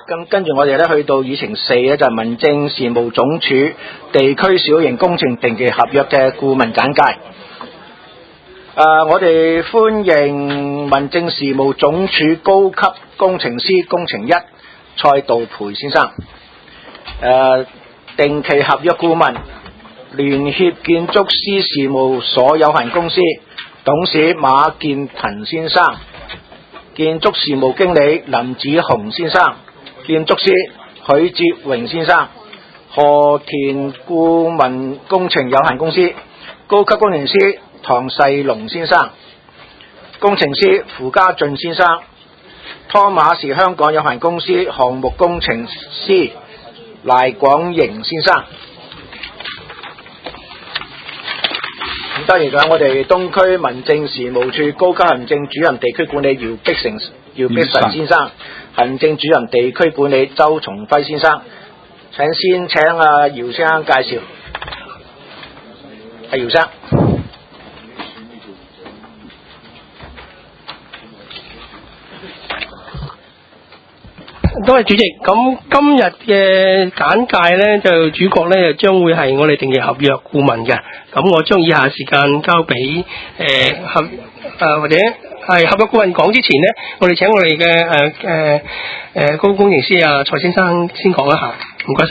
跟住我哋咧去到議程4咧，就係民政事務總署地區小型工程定期合約嘅顧問簡介。我哋歡迎民政事務總署高級工程師工程一蔡道培先生。定期合約顧問聯協建築師事務所有限公司董事馬建騰先生。建築事務經理林子雄先生，建築師許哲榮先生，河田顧問工程有限公司高級工程師唐世龍先生，工程師傅家俊先生，湯馬士香港有限公司項目工程師賴廣盈先生。當然仲有我哋東區民政事務處高級行政主任地區管理姚碧臣先生，行政主任地區管理周松輝先生。先請姚先生介紹。姚生。 多謝主席。咁今日嘅簡介呢，就主角呢，就將會係我哋定期合約顧問嘅。咁我將以下時間交俾或者係合約顧問講之前呢，我哋請我哋嘅高工程師蔡先生先講一下。唔該晒。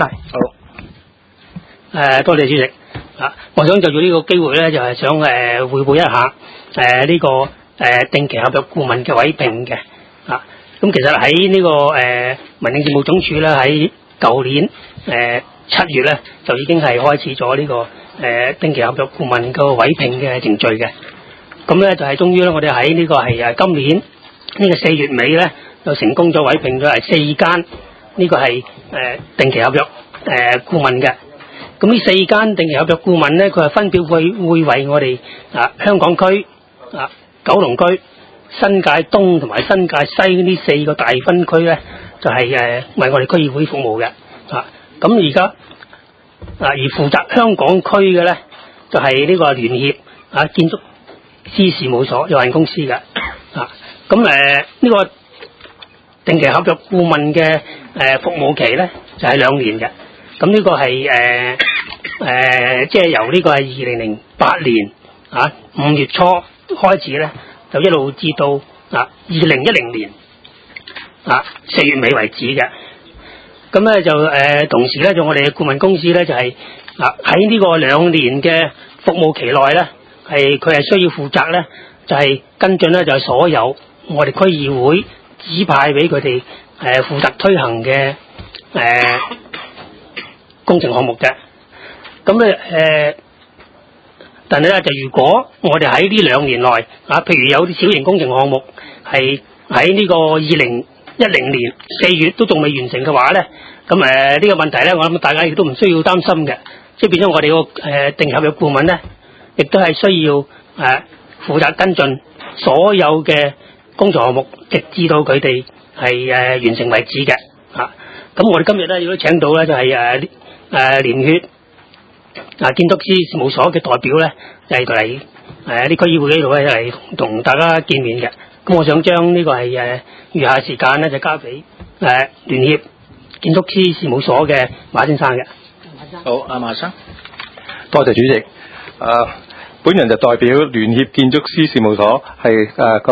好。多謝主席。我想就住呢個機會呢，就係想匯報一下呢個定期合約顧問嘅委聘嘅。咁其實喺呢個民政事務總署咧，喺舊年7月咧，就已經係開始咗呢個定期合約顧問個委聘嘅程序嘅。咁咧就係終於咧，我哋喺呢個係今年呢個4月尾咧，就成功咗委聘咗係4間呢個係定期合約顧問嘅。咁呢4間定期合約顧問咧，佢係分別會為我哋香港區九龍區、新界東同埋新界西呢4個大分區咧，就係為我哋區議會服務嘅。咁而家而負責香港區嘅咧，就係呢個聯協建築師事務所有限公司嘅。咁呢個定期合約顧問嘅服務期咧，就係2年嘅。咁呢個係即係由呢個係2008年5月初開始咧，就一路至到2010年4月尾為止嘅。咁咧就同時咧，就我哋嘅顧問公司咧，就係喺呢個2年嘅服務期內咧，佢係需要負責咧，就係跟進咧，就係所有我哋區議會指派俾佢哋負責推行嘅工程項目嘅。咁咧但係咧，就如果我哋喺呢2年內譬如有啲小型工程項目係喺呢個2010年4月都仲未完成嘅話咧，咁呢個問題咧，我諗大家亦都唔需要擔心嘅。即係變咗我哋個定期合約顧問咧，亦都係需要負責跟進所有嘅工程項目，直至到佢哋係完成為止嘅。咁我哋今日咧亦都請到咧，就係聯協建築師事務所嘅代表咧，就係嚟啲區議會呢度咧，嚟同大家見面嘅。咁我想將呢個係餘下時間咧，就交俾聯協建築師事務所嘅馬先生嘅。 好，馬生。 多謝主席。本人就代表聯協建築師事務所係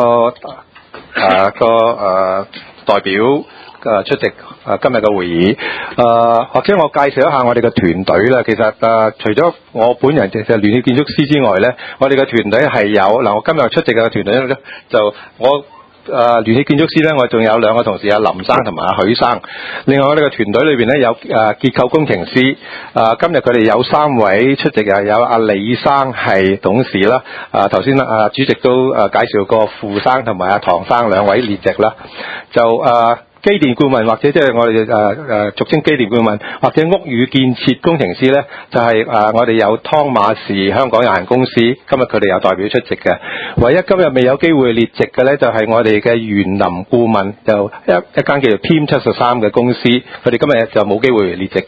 代表出席今日嘅會議。或者我介紹一下我哋嘅團隊啦。其實除咗我本人其實聯協建築師之外咧，我哋嘅團隊係有我今日出席嘅團隊咧，就我聯協建築師咧，我仲有2個同事，林生同埋許生。另外我哋嘅團隊裏邊咧有結構工程師。今日佢哋有3位出席，有李生係董事啦。頭先主席都介紹過傅生同埋唐生2位列席啦。就機電顧問或者即係我哋俗稱機電顧問或者屋宇建設工程師咧，就係我哋有湯馬士香港有限公司，今日佢哋有代表出席嘅。唯一今日未有機會列席嘅咧，就係我哋嘅園林顧問，就一間叫做 Team 73嘅公司，佢哋今日就冇機會列席嘅。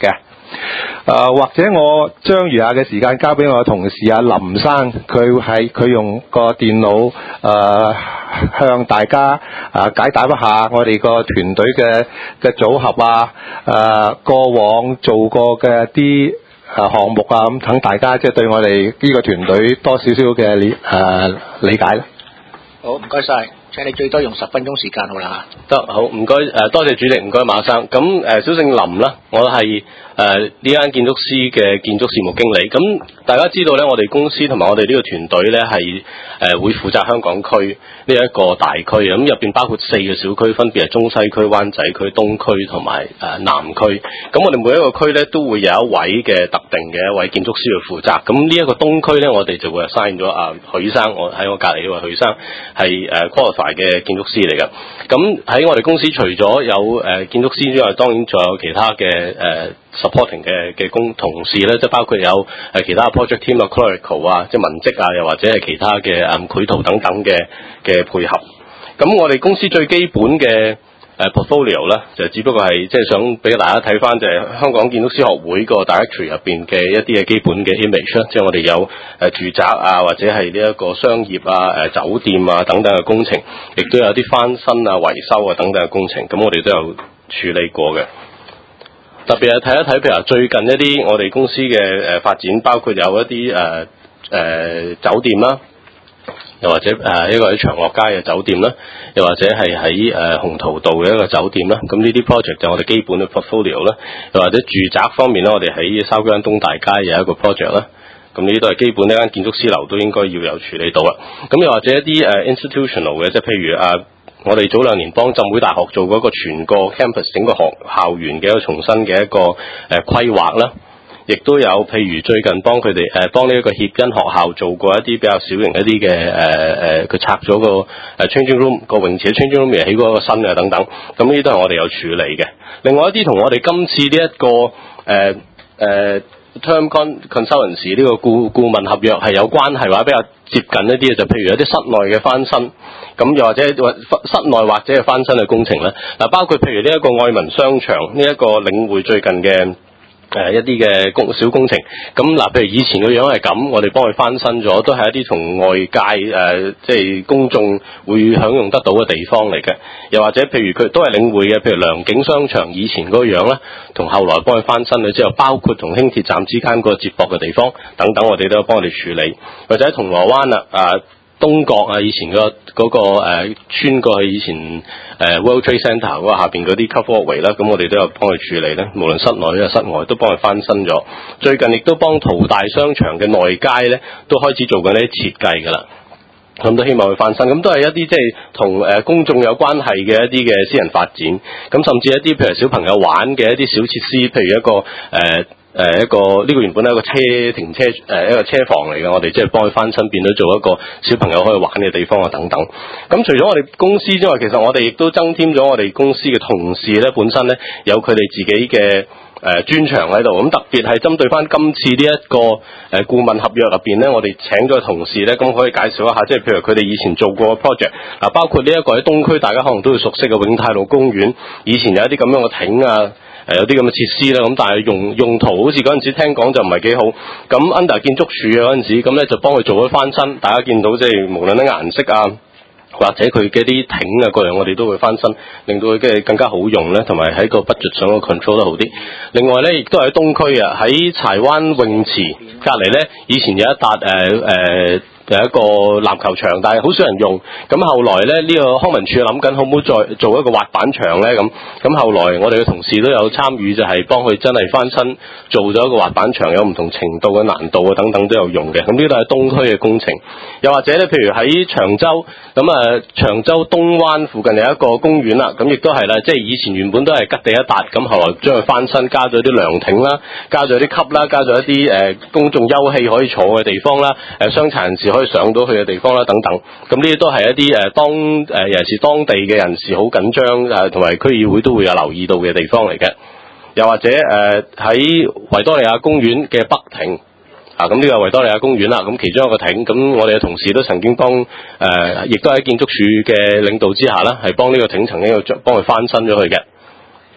或者我將餘下嘅時間交俾我嘅同事阿林生，佢用個電腦向大家解答一下我哋個團隊嘅組合過往做過嘅啲項目咁，等大家即係對我哋呢個團隊多少少嘅理解啦。 好，唔該晒，請你最多用10分鐘時間好啦嚇。得好，唔該多謝主席，唔該馬生。咁小姓林啦，我係呢間建築師嘅建築事務經理。咁大家知道咧，我哋公司同埋我哋呢個團隊咧係會負責香港區呢一個大區，咁入邊包括4個小區，分別係中西區、灣仔區、東區同埋南區。咁我哋每一個區咧都會有一位嘅特定嘅一位建築師去負責。咁呢一個東區咧，我哋就會 assign 咗許生，我喺我隔離呢位許生係qualify 嘅建築師嚟嘅。咁喺我哋公司除咗有建築師之外，當然仲有其他嘅supporting 嘅同事咧，即係包括有其他 project team clerical 即係文職又或者係其他嘅繪圖等等嘅配合。咁我哋公司最基本嘅portfolio 咧，就只不過係即係想俾大家睇翻，就係香港建築師學會個 directory 入邊嘅一啲嘅基本嘅 image 啦，即係我哋有住宅或者係呢一個商業酒店等等嘅工程，亦都有啲翻新維修等等嘅工程，咁我哋都有處理過嘅。特別係睇一睇，譬如話最近一啲我哋公司嘅發展，包括有一啲酒店啦，又或者一個喺長樂街嘅酒店啦，又或者係喺鴻圖道嘅一個酒店啦。咁呢啲 project 就我哋基本嘅 portfolio 啦。又或者住宅方面咧，我哋喺筲箕灣東大街有一個 project 啦。咁呢啲都係基本，呢間建築師樓都應該要有處理到啦。咁又或者一啲institutional 嘅，即係譬如我哋早2年幫浸會大學做嗰個全個 campus 整個校園嘅一個重新嘅一個規劃啦，亦都有譬如最近幫佢哋幫呢一個協恩學校做過一啲比較小型一啲嘅佢拆咗個changing room 個泳池 changing room 起過一個新嘅等等，咁呢啲都係我哋有處理嘅。另外一啲同我哋今次呢一個term consultancy 呢個顧問合約係有關係，或者比較接近一啲嘅，就譬如有啲室內嘅翻新，咁又或者室內或者係翻新嘅工程咧。嗱，包括譬如呢一個愛民商場呢一個領匯最近嘅一啲嘅小工程，咁嗱，譬如以前個樣係咁，我哋幫佢翻新咗，都係一啲同外界即係公眾會享用得到嘅地方嚟嘅。又或者譬如佢都係領匯嘅，譬如良景商場以前嗰個樣咧，同後來幫佢翻新咗之後，包括同輕鐵站之間個接駁嘅地方等等，我哋都有幫佢哋處理。或者喺銅鑼灣東角以前嗰個穿過去以前World Trade Center 嗰個下邊嗰啲 cover way 啦，咁我哋都有幫佢處理咧，無論室內室外都幫佢翻新咗。最近亦都幫淘大商場嘅內街咧，都開始做緊呢啲設計㗎啦。咁都希望佢翻新，咁都係一啲即係同公眾有關係嘅一啲嘅私人發展。咁甚至一啲譬如小朋友玩嘅一啲小設施，譬如一個呢個原本係一個停車一個車房嚟嘅，我哋即係幫佢翻新，變咗做一個小朋友可以玩嘅地方等等。咁除咗我哋公司之外，其實我哋亦都增添咗我哋公司嘅同事咧，本身咧有佢哋自己嘅專長喺度。咁特別係針對翻今次呢一個顧問合約入邊咧，我哋請咗同事咧，咁可以介紹一下，即係譬如佢哋以前做過嘅 project 嗱，包括呢一個喺東區大家可能都會熟悉嘅永泰路公園，以前有一啲咁樣嘅艇有啲咁嘅設施啦，咁但係用途好似嗰陣時聽講就唔係幾好。咁 under 建築署嗰陣時，咁咧就幫佢做咗翻新。大家見到即係無論啲顏色或者佢嘅啲艇各樣，我哋都會翻新，令到佢嘅更加好用咧，同埋喺個 budget 上個 control 得好啲。另外咧，亦都喺東區喺柴灣泳池隔離咧，以前有一笪有一個籃球場，但係好少人用。咁後來咧，呢個康文署諗緊可唔可以再做一個滑板場咧？咁後來我哋嘅同事都有參與，就係幫佢真係翻新做咗一個滑板場，有唔同程度嘅難度等等都有用嘅。咁呢度係東區嘅工程。又或者咧，譬如喺長洲長洲東灣附近有一個公園啦，咁亦都係啦，即係以前原本都係吉地一笪，咁後來將佢翻新，加咗啲涼亭啦，加咗啲級啦，加咗一啲公眾休憩可以坐嘅地方啦，傷殘人士可以上到去嘅地方啦，等等。咁呢啲都係一啲尤其是當地嘅人士好緊張同埋區議會都會有留意到嘅地方嚟嘅。又或者喺維多利亞公園嘅北亭咁呢個維多利亞公園啦，咁其中一個亭，咁我哋嘅同事都曾經亦都喺建築署嘅領導之下啦，係幫呢個亭曾經幫佢翻新咗佢嘅。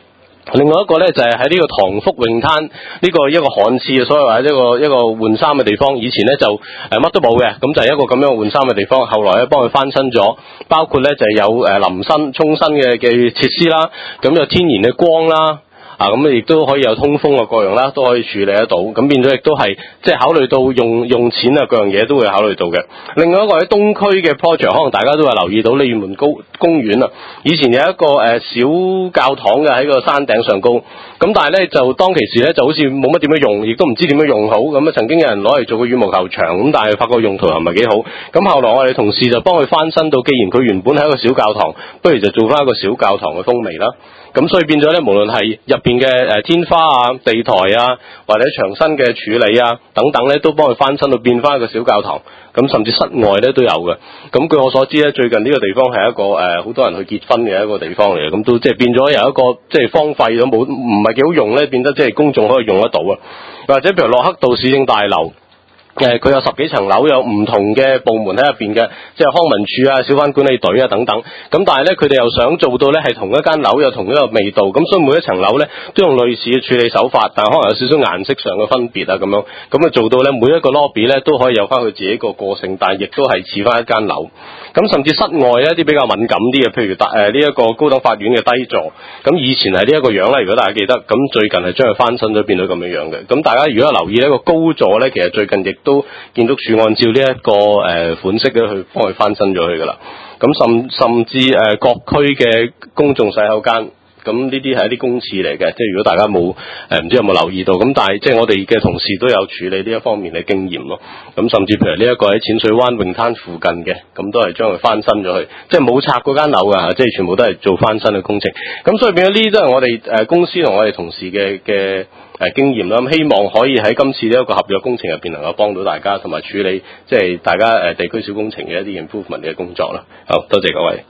另外一個咧就係喺呢個塘福泳灘呢個一個旱廁，所謂話一個換衫嘅地方。以前咧就乜都冇嘅，咁就係一個咁樣換衫嘅地方。後來咧幫佢翻新咗，包括咧就係有淋身沖身嘅設施啦，咁有天然嘅光啦。咁亦都可以有通風嘅各樣啦，都可以處理得到。咁變咗亦都係即係考慮到用錢啊各樣嘢都會考慮到嘅。另外一個喺東區嘅 project， 可能大家都係留意到鯉魚門公園啊。以前有一個小教堂嘅喺個山頂上高。咁但係咧就當其時咧就好似冇乜點樣用，亦都唔知點樣用好。咁啊曾經有人攞嚟做個羽毛球場，咁但係發覺用途又唔係幾好。咁後來我哋同事就幫佢翻新到，既然佢原本係一個小教堂，不如就做翻一個小教堂嘅風味啦。咁所以變咗咧，無論係入邊嘅天花啊、地台啊，或者牆身嘅處理啊等等咧，都幫佢翻新到變翻一個小教堂。咁甚至室外咧都有嘅。咁據我所知咧，最近呢個地方係一個好多人去結婚嘅一個地方嚟嘅。咁都即係變咗由一個即係荒廢咗冇唔係幾好用咧，變得即係公眾可以用得到啊。或者譬如洛克道市政大樓。佢有10幾層樓，有唔同嘅部門喺入邊嘅，即係康文署啊、小販管理隊啊等等。咁但係咧，佢哋又想做到咧係同一間樓有同一個味道，咁所以每一層樓咧都用類似嘅處理手法，但係可能有少少顏色上嘅分別啊咁樣。咁啊做到咧每一個 lobby 咧都可以有翻佢自己個性，但係亦都係似翻一間樓。咁甚至室外一啲比較敏感啲嘅，譬如呢一個高等法院嘅低座，咁以前係呢一個樣啦，如果大家記得，咁最近係將佢翻新咗變到咁樣樣嘅。咁大家如果留意呢個高座咧，其實最近亦都建築署按照呢一個款式咧去幫佢翻新咗佢噶啦。咁甚至各區嘅公眾洗手間。咁呢啲係一啲公廁嚟嘅，即係如果大家冇唔知有冇留意到，咁但係即係我哋嘅同事都有處理呢一方面嘅經驗咯。咁甚至譬如呢一個喺淺水灣泳灘附近嘅，咁都係將佢翻新咗去，即係冇拆嗰間樓㗎，即係全部都係做翻新嘅工程。咁所以變咗呢啲都係我哋公司同我哋同事嘅經驗啦。咁希望可以喺今次呢一個合約工程入邊能夠幫到大家，同埋處理即係大家地區小工程嘅一啲 improvement 嘅工作啦。好多謝各位，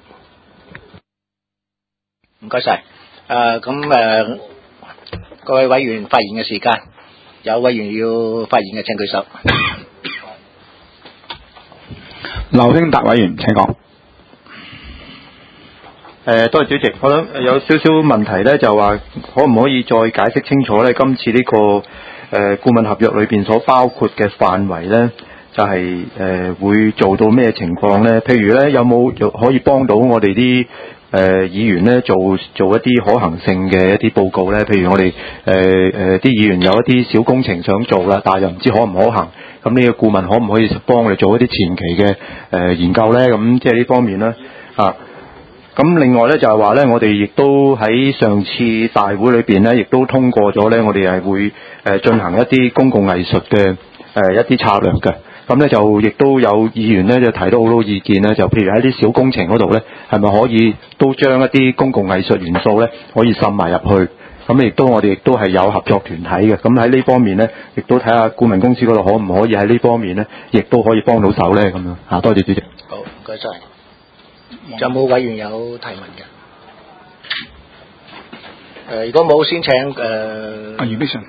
唔該晒。各位委員發言嘅時間，有委員要發言嘅請舉手。 劉興達委員請講。多謝主席，我諗有少少問題咧，就話可唔可以再解釋清楚咧？今次呢個顧問合約裏邊所包括嘅範圍咧，就係會做到咩情況咧？譬如咧，有冇可以幫到我哋啲議員咧做一啲可行性嘅一啲報告咧？譬如我哋啲議員有一啲小工程想做啦，但係又唔知可唔可行，咁呢個顧問可唔可以幫我哋做一啲前期嘅研究咧？咁即係呢方面咧啊。咁另外咧就係話咧，我哋亦都喺上次大會裏邊咧，亦都通過咗咧，我哋係會進行一啲公共藝術嘅一啲策略嘅。咁咧就亦都有議員咧就提到好多意見咧，就譬如喺啲小工程嗰度咧，係咪可以都將一啲公共藝術元素咧可以滲埋入去？咁亦都我哋亦都係有合作團體嘅。咁喺呢方面咧，亦都睇下顧問公司嗰度可唔可以喺呢方面咧，亦都可以幫到手咧咁樣嚇。多謝主席。 好，唔該晒。仲有冇委員有提問嘅？如果冇，先請阿余碧順。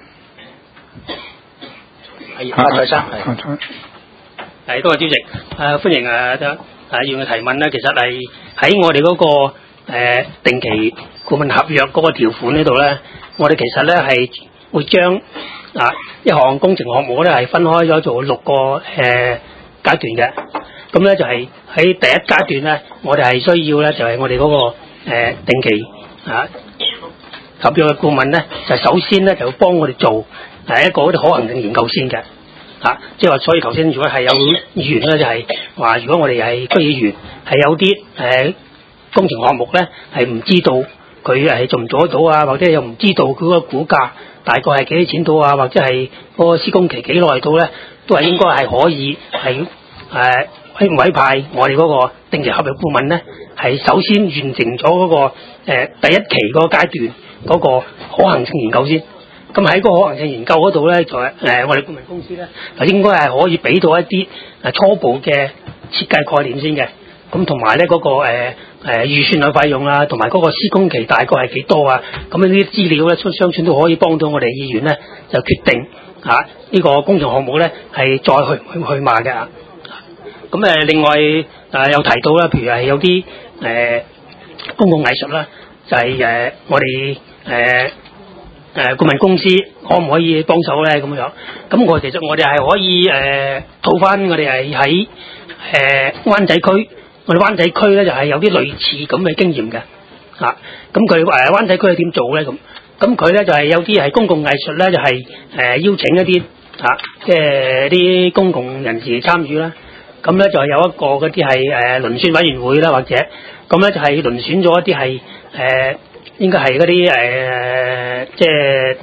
阿蔡生係。多謝主席。歡迎議員嘅提問咧，其實係喺我哋嗰個定期顧問合約嗰個條款呢度咧，我哋其實咧係會將一項工程項目咧係分開咗做6個階段嘅。咁咧就係喺第一階段咧，我哋係需要咧就係我哋嗰個定期合約嘅顧問咧，就首先咧就要幫我哋做一個嗰啲可行性研究先嘅。即係話，所以頭先如果係有議員咧，就係話，如果我哋係區議員係有啲工程項目咧，係唔知道佢係做唔做得到啊，或者又唔知道佢嗰個估價大概係幾多錢到啊，或者係嗰個施工期幾耐到咧，都係應該係可以係委派我哋嗰個定期合約顧問咧，係首先完成咗嗰個第一期嗰個階段嗰個可行性研究先。咁喺個可行性研究嗰度咧，就我哋顧問公司咧，就應該係可以俾到一啲初步嘅設計概念先嘅。咁同埋咧嗰個預算嘅費用啦，同埋嗰個施工期大概係幾多啊？咁呢啲資料咧，相信都可以幫到我哋議員咧，就決定呢個工程項目咧係再去賣嘅。咁另外有提到啦，譬如係有啲公共藝術啦，就係我哋顧問公司可唔可以幫手咧咁樣？咁其實我哋係可以套翻我哋係喺灣仔區，我哋灣仔區咧就係有啲類似咁嘅經驗嘅嚇。咁佢灣仔區係點做咧咁佢咧就係有啲係公共藝術咧，就係邀請一啲即係啲公共人士參與啦。咁咧就係有一個嗰啲係遴選委員會啦，或者咁咧就係遴選咗一啲係應該係嗰啲即係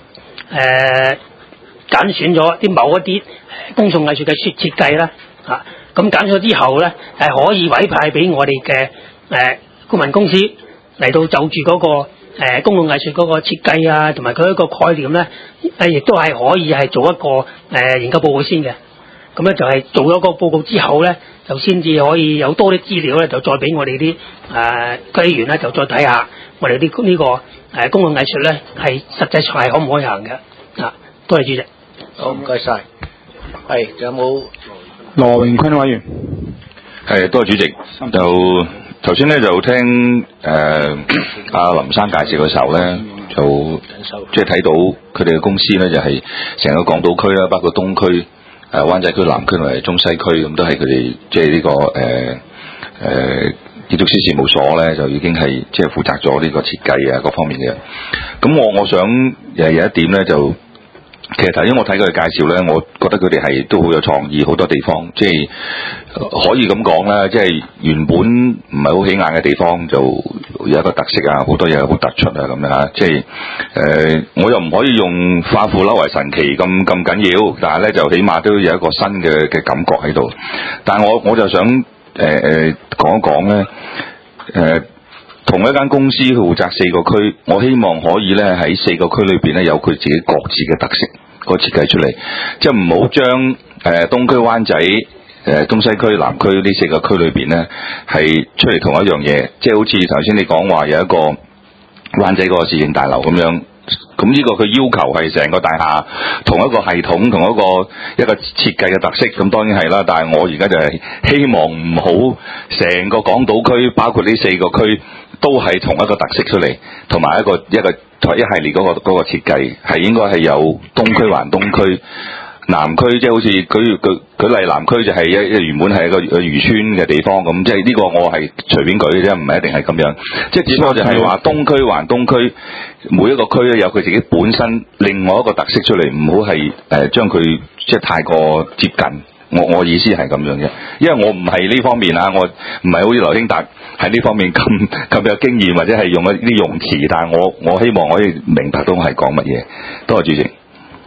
揀選咗啲某一啲公眾藝術嘅設計啦嚇。咁揀咗之後咧係可以委派俾我哋嘅顧問公司嚟到就住嗰個公共藝術嗰個設計啊，同埋佢一個概念咧，亦都係可以係做一個研究報告先嘅。咁咧就係做咗個報告之後咧，就先至可以有多啲資料咧，就再俾我哋啲區議員咧，就再睇下我哋呢個公共藝術咧係實際上係可唔可以行嘅啊？多謝主席。 好，唔該晒。係，仲有冇羅榮坤委員？ 係，多謝主席。就頭先咧就聽阿林生介紹嘅時候咧，就即係睇到佢哋嘅公司咧就係成個港島區啦，包括東區、灣仔區、南區同埋中西區咁，都係佢哋即係呢個建築師事務所咧，就已經係即係負責咗呢個設計啊各方面嘅。咁我想有一點咧就。其實頭先我睇佢嘅介紹咧，我覺得佢哋係都好有創意，好多地方即係可以咁講啦，即係原本唔係好起眼嘅地方就有一個特色啊，好多嘢好突出啊咁樣嚇，即係我又唔可以用化腐朽為神奇咁緊要，但係咧就起碼都有一個新嘅感覺喺度。但係我就想講一講咧同一間公司負責4個區，我希望可以咧喺4個區裏邊咧有佢自己各自嘅特色個設計出嚟，即係唔好將東區、灣仔、中西區、南區呢4個區裏邊咧係出嚟同一樣嘢，即係好似頭先你講話有一個灣仔嗰個市政大樓咁樣。咁呢個佢要求係成個大廈同一個系統同一個設計嘅特色，咁當然係啦。但係我而家就係希望唔好成個港島區，包括呢4個區都係同一個特色出嚟，同埋一系列嗰個設計係應該係有東區還東區。南區即係好似舉例，南區就係原本係一個漁村嘅地方咁，即係呢個我係隨便舉嘅啫，唔係一定係咁樣。即係只不過就係話東區還東區，每一個區咧有佢自己本身另外一個特色出嚟，唔好係將佢即係太過接近。我意思係咁樣嘅，因為我唔係呢方面啊，我唔係好似劉興達喺呢方面咁有經驗，或者係用一啲用詞，但係我希望可以明白到我係講乜嘢。多謝主席。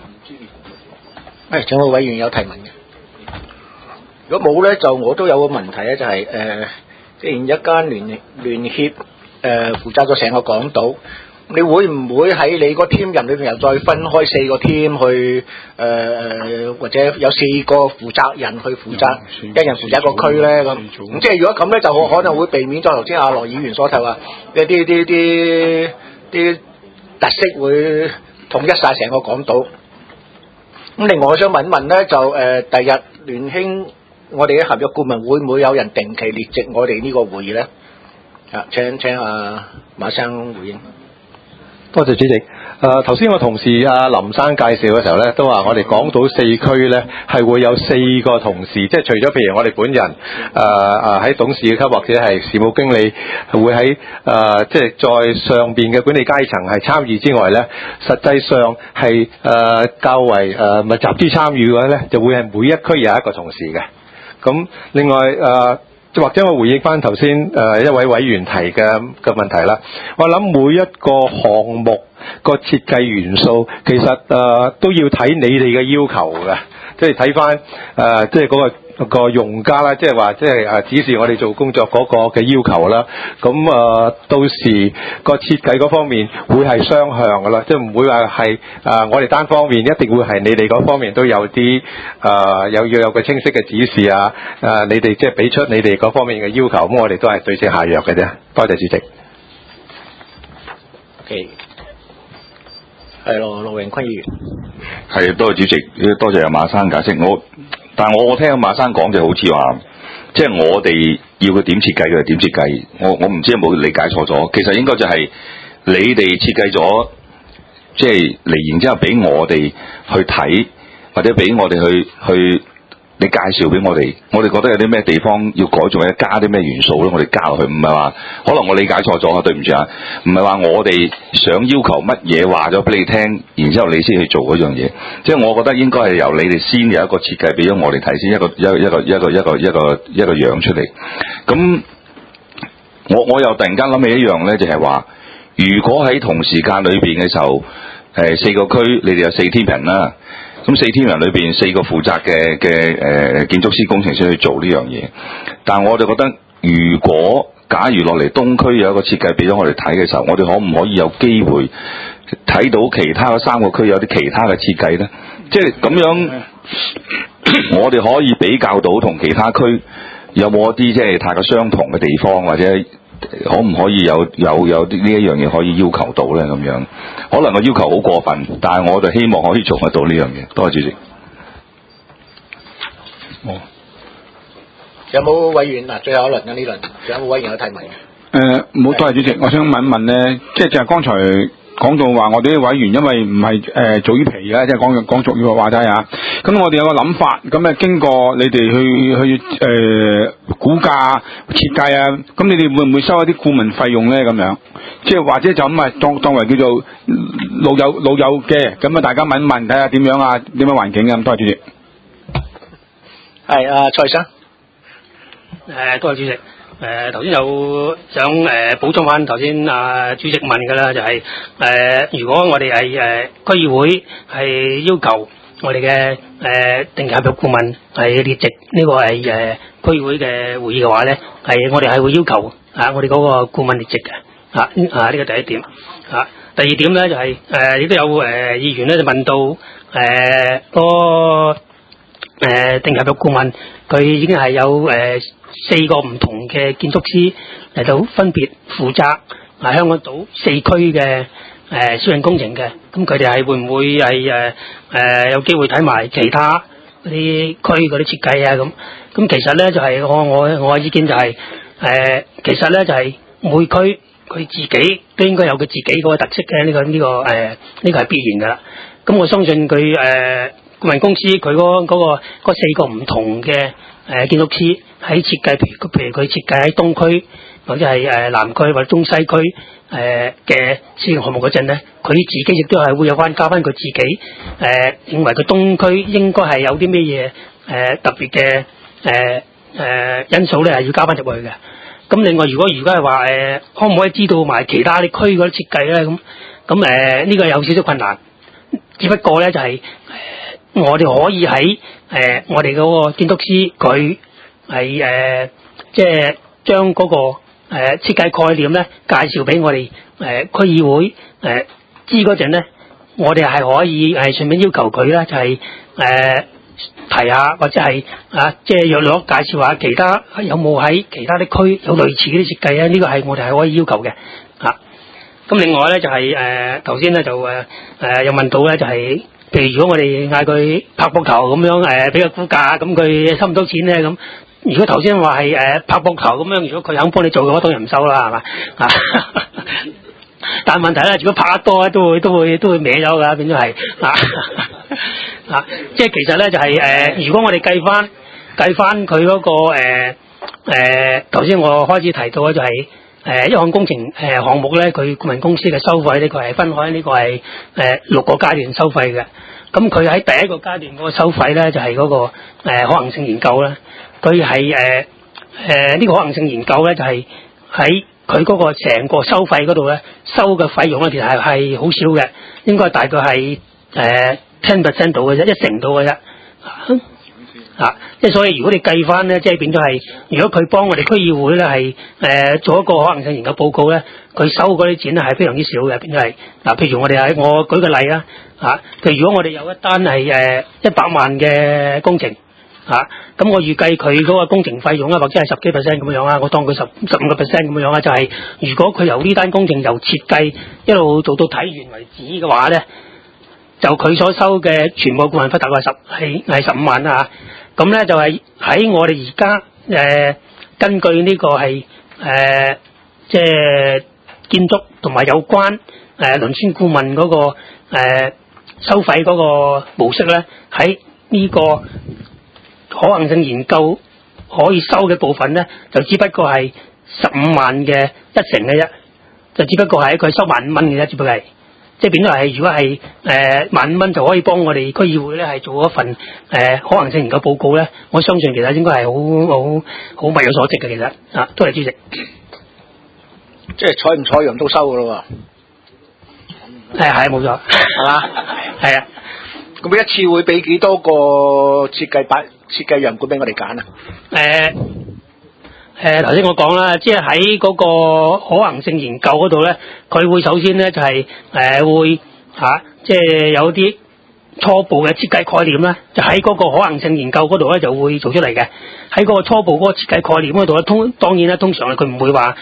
仲有委員有提問嘅，如果冇咧，就我都有個問題咧，就係既然一間聯協負責咗成個港島，你會唔會喺你個 team 入裏邊又再分開4個 team 去或者有4個負責人去負責，一人負責一個區咧咁？咁即係如果咁咧，就可能會避免咗頭先阿羅議員所提話一啲特色會統一晒成個港島。咁另外我想問一問咧，就第日聯興我哋嘅合約顧問會唔會有人定期列席我哋呢個會議咧？請阿馬生回應。 多謝主席。頭先我同事阿林生介紹嘅時候咧，都話我哋港島4區咧係會有4個同事，即係除咗譬如我哋本人喺董事級或者係事務經理會喺即係在上邊嘅管理階層係參與之外咧，實際上係較為密集啲參與嘅咧，就會係每一區有一個同事嘅。咁另外或者我回應翻頭先一位委員提嘅問題啦。我諗每一個項目個設計元素，其實都要睇你哋嘅要求嘅，即係睇翻即係嗰個用家啦，即係話即係指示我哋做工作嗰個嘅要求啦。咁到時個設計嗰方面會係雙向噶啦，即係唔會話係我哋單方面，一定會係你哋嗰方面都有啲要有個清晰嘅指示啊。你哋即係俾出你哋嗰方面嘅要求，咁我哋都係對症下藥嘅啫。多謝主席。 OK， 係羅榮坤議員。 係，多謝主席，多謝阿馬生解釋。但係我聽阿馬生講就好似話，即係我哋要佢點設計佢就點設計。我唔知有冇理解錯咗。其實應該就係你哋設計咗即係嚟，然之後俾我哋去睇，或者俾我哋去你介紹俾我哋覺得有啲咩地方要改進，或者加啲咩元素咧，我哋加落去，唔係話可能我理解錯咗啊，對唔住啊，唔係話我哋想要求乜嘢話咗俾你聽，然之後你先去做嗰樣嘢，即係我覺得應該係由你哋先有一個設計俾咗我哋睇先，一個樣出嚟。咁我又突然間諗起一樣咧，就係話，如果喺同時間裏邊嘅時候，4個區你哋有4 team 人啦。咁4 team人裏邊4個負責嘅建築師工程師去做呢樣嘢，但我就覺得，如果假如落嚟東區有一個設計俾咗我哋睇嘅時候，我哋可唔可以有機會睇到其他嘅3個區有啲其他嘅設計呢？即係咁樣，我哋可以比較到同其他區有冇一啲即係太過相同嘅地方，或者可唔可以有啲呢一樣嘢可以要求到呢？咁樣可能個要求好過分，但係我就希望可以做得到呢樣嘢。多謝主席。 有冇委員嗱？最後一輪嘅呢輪，有冇委員有提問？ 冇，多謝主席。我想問一問呢，即係剛才講到話，我哋啲委員因為唔係做呢皮嘅，即係講俗語話齋啊。咁我哋有個諗法，咁經過你哋去估價設計啊，咁你哋會唔會收一啲顧問費用咧？咁樣，即係或者就咁當為叫做老友嘅，咁大家問一問睇下點樣啊，點樣環境啊？咁多謝主席。 係蔡生。 多謝主席。頭先有想補充翻頭先主席問嘅啦，就係如果我哋係區議會係要求我哋嘅定期合約顧問係列席呢個係區議會嘅會議嘅話咧，係我哋係會要求我哋嗰個顧問列席嘅呢個第一點。第二點咧就係亦都有議員咧就問到定期合約顧問佢已經係有4個唔同嘅建築師嚟到分別負責香港島4區嘅小型工程嘅，咁佢哋係會唔會係有機會睇埋其他嗰啲區嗰啲設計啊？咁其實咧就係我嘅意見就係其實咧就係每區佢自己都應該有佢自己嗰個特色嘅，呢個係必然噶啦。咁我相信佢顧問公司佢嗰4個唔同嘅建築師喺設計，譬如佢設計喺東區或者係南區或者中西區嘅施工項目嗰陣咧，佢自己亦都係會有加翻佢自己認為佢東區應該係有啲咩嘢特別嘅因素咧，係要加翻入去嘅。咁另外如果係話可唔可以知道埋其他啲區嗰啲設計咧？咁呢個有少少困難，只不過咧就係我哋可以喺我哋嗰個建築師佢係即係將嗰個設計概念咧介紹俾我哋區議會知嗰陣咧，我哋係可以順便要求佢咧就係提下或者係即係約略介紹下其他有冇喺其他啲區有類似嗰啲設計啊？呢個係我哋係可以要求嘅。咁另外咧就係頭先咧就有問到咧就係譬如如果我哋嗌佢拍膊頭咁樣俾個估價，咁佢收唔到錢咧咁。如果頭先話係拍膊頭咁樣，如果佢肯幫你做嘅話，當然唔收啦，係嘛？但係問題咧，如果拍得多咧，都會歪咗㗎，變咗係即係其實咧就係如果我哋計翻佢嗰個頭先我開始提到嘅就係一項工程項目咧，佢顧問公司嘅收費呢，佢係分開呢個係6個階段收費嘅。咁佢喺第一個階段嗰個收費咧，就係嗰個可行性研究啦。佢係呢個可行性研究咧，就係喺佢嗰個成個收費嗰度咧，收嘅費用咧，其實係好少嘅，應該大概係10% 到嘅啫，1成到嘅啫。即係所以如果你計翻咧，即係變咗係，如果佢幫我哋區議會咧係做一個可能性研究報告咧，佢收嗰啲錢咧係非常之少嘅，變咗係譬如我舉個例啦譬如如果我哋有一單係100萬嘅工程咁我預計佢嗰個工程費用或者係10幾%咁樣啊，我當佢15% 咁樣啊，就係如果佢由呢單工程由設計一路做到睇完為止嘅話咧，就佢所收嘅全部顧問費大概係15萬啦咁咧就係喺我哋而家根據呢個係即係建築同埋有關輪轉顧問嗰個收費嗰個模式咧，喺呢個可行性研究可以收嘅部分咧，就只不過係15萬嘅一成嘅啫，就只不過係佢收15,000蚊嘅啫，只不過係。即係變咗係，如果係15,000蚊就可以幫我哋區議會咧係做一份可行性研究報告咧，我相信其實應該係好物有所值嘅，其實啊，多謝主席。 即係採唔採用都收㗎咯喎。 係冇錯， 係嘛？ 係啊。 咁一次會俾幾多個設計樣本俾我哋揀啊？ 頭先我講啦，即係喺嗰個可行性研究嗰度咧，佢會首先咧就係會即係有啲初步嘅設計概念咧，就喺嗰個可行性研究嗰度咧就會做出嚟嘅。喺嗰個初步嗰個設計概念嗰度咧，當然啦，通常佢唔會話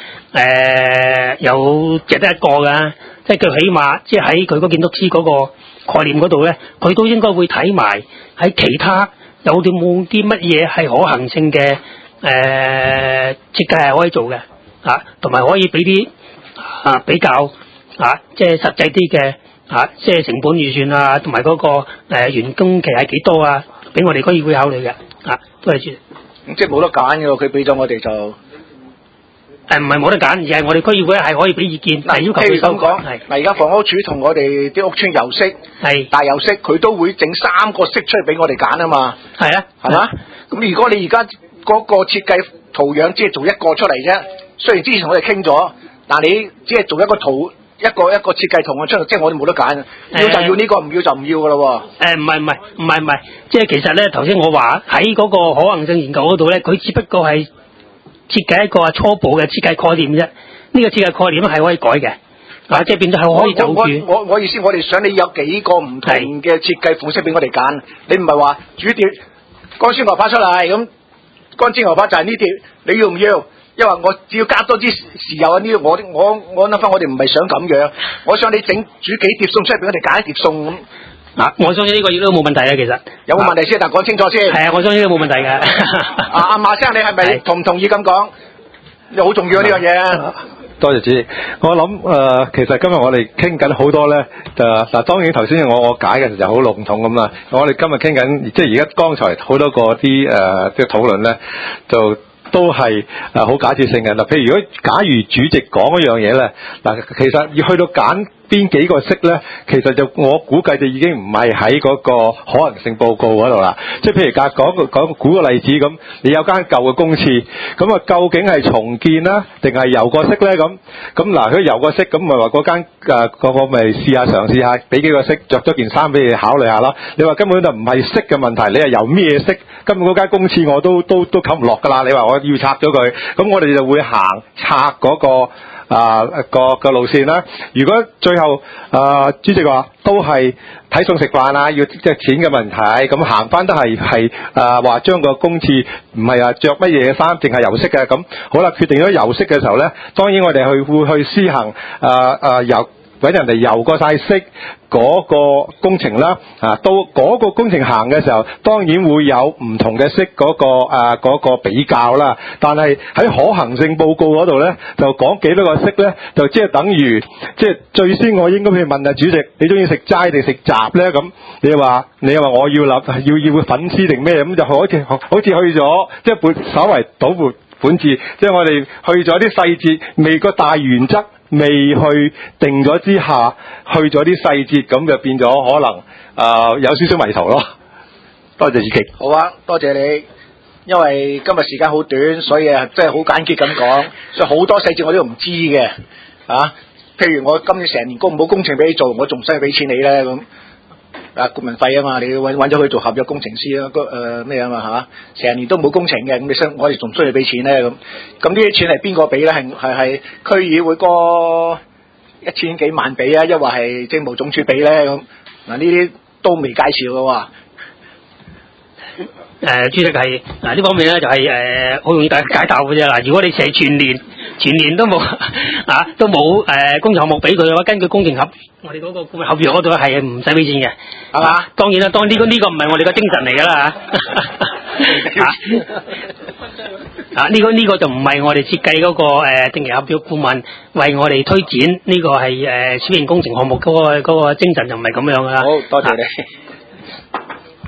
有淨得一個㗎，即係佢起碼即係喺佢嗰建築師嗰個概念嗰度咧，佢都應該會睇埋喺其他有啲冇啲乜嘢係可行性嘅。設計係可以做嘅，同埋可以俾啲比較即係實際啲嘅即係成本預算啊，同埋嗰個員工期係幾多啊，俾我哋區議會考慮嘅，多謝主席。 即係冇得揀嘅喎，佢俾咗我哋就唔係冇得揀，而係我哋區議會係可以俾意見，但係要求佢收講。 嗱，而家房屋署同我哋啲屋邨油色大油色，佢都會整3個色出嚟俾我哋揀啊嘛。係啊，係嘛？咁如果你而家嗰個設計圖樣只係做一個出嚟啫，雖然之前我哋傾咗，但你只係做一個圖一個設計圖案出嚟，即係我哋冇得揀，要就要呢個，唔要就唔要噶咯喎。唔係，即係其實咧，頭先我話喺嗰個可行性研究嗰度咧，佢只不過係設計一個初步嘅設計概念啫。呢個設計概念係可以改嘅，即係變咗係可以就住。我意思，我哋想你有幾個唔同嘅設計款式俾我哋揀，你唔係話煮碟乾燒牛扒出嚟咁。乾煎牛扒就係呢碟，你要唔要？因為我只要加多啲豉油啊！呢我諗翻，我哋唔係想咁樣，我想你煮幾碟餸出嚟俾我哋揀一碟餸咁。 我相信呢個亦都冇問題嘅，其實有冇問題先？但講清楚先。係我相信呢個冇問題嘅。 阿馬生，你係咪同唔同意咁講？好重要呢樣嘢。 多謝主席，我諗其實今日我哋傾緊好多咧，嗱當然頭先我解嘅時候就好籠統咁啦。我哋今日傾緊，即係而家剛才好多個啲即係討論咧，就都係好假設性嘅。嗱，譬如如果假如主席講一樣嘢咧，嗱其實要去到揀邊幾個色咧，其實就我估計就已經唔係喺嗰個可行性報告嗰度啦。即係譬如舉個例子咁，你有間舊嘅公廁，咁啊究竟係重建啦，定係油個色咧？咁嗱，佢油個色，咁咪話嗰間個咪嘗試下，俾幾個色，着咗件衫俾你考慮下啦。你話根本就唔係色嘅問題，你係由咩色？根本嗰間公廁我都冚唔落噶啦。你話我要拆咗佢，咁我哋就會拆嗰個路線啦。如果最後主席話都係睇餸食飯啊，要即係錢嘅問題，咁行翻都係話將個公廁唔係話着乜嘢衫，淨係油色嘅。咁好啦，決定咗油色嘅時候咧，當然我哋會去施行油揾人哋油過晒色嗰個工程啦。到嗰個工程行嘅時候，當然會有唔同嘅色嗰個比較啦。但係喺可行性報告嗰度咧，就講幾多個色咧，就即係等於即係最先我應該去問主席，你中意食齋定食雜咧？咁你話我要粉絲定咩？咁就好似去咗即係稍為倒撥本字，即係我哋去咗啲細節，未個大原則未去定咗之下，去咗啲細節，咁就變咗可能有少少迷途咯。多謝主席。 好啊，多謝你。因為今日時間好短，所以即係好簡潔咁講，所以好多細節我都唔知嘅。譬如我今年成年冇工程俾你做，我仲唔使俾錢你咧咁。顧問費啊嘛，你揾咗佢做合約工程師啊，咩啊嘛係嘛？成年都冇工程嘅，咁我哋仲需要俾錢咧咁。咁呢啲錢係邊個俾咧？係區議會嗰1000幾萬俾啊，抑或係政務總署俾咧咁？嗱呢啲都未介紹嘅喎。 主席係呢方面咧就係好容易解答嘅啫嗱。如果你成全年都冇都冇工程項目俾佢嘅話，根據工程我哋嗰個顧問合約嗰度係唔使俾錢嘅，係嘛？當然啦，當呢個唔係我哋嘅精神嚟㗎啦嚇。 呢個就唔係我哋設計嗰個定期合約顧問為我哋推展呢個係小型工程項目嗰個精神就唔係咁樣噶啦。 好多謝你，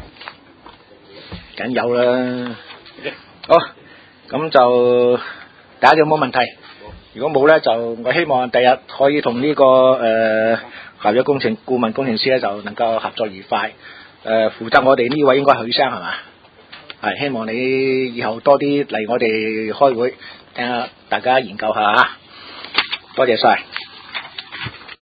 梗有啦。好，咁就大家有冇問題？如果冇咧，就我希望第日可以同呢個合約工程顧問工程師咧就能夠合作愉快。負責我哋呢位應該係許生係嘛？係希望你以後多啲嚟我哋開會，聽下大家研究下嚇。多謝晒。